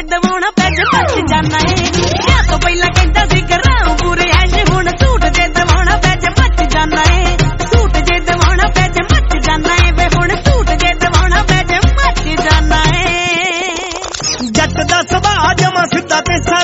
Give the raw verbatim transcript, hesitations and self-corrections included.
ਜੇ ਦਵਾਉਣਾ ਪੈ ਜੇ ਮੱਚ ਜਾਨਾ ਏ ਵਿਆਹ ਤੋਂ ਪਹਿਲਾਂ ਕਹਿੰਦਾ ਸੀ ਕਰਾਉ ਪੂਰੇ ਐਸ਼ ਹੁਣ ਸੂਟ ਜੇ ਦਵਾਉਣਾ ਪੈ ਜੇ ਮੱਚ ਜਾਨਾ ਏ ਸੂਟ ਜੇ ਦਵਾਉਣਾ ਪੈ ਜੇ ਮੱਚ ਜਾਨਾ ਏ ਵੇ ਹੁਣ ਸੂਟ ਜੇ ਦਵਾਉਣਾ ਪੈ ਜੇ ਮੱਚ ਜਾਨਾ ਏ ਜੱਟ ਦਾ ਸੁਭਾਅ ਜਮਾ ਸਿੱਧਾ ਤੇ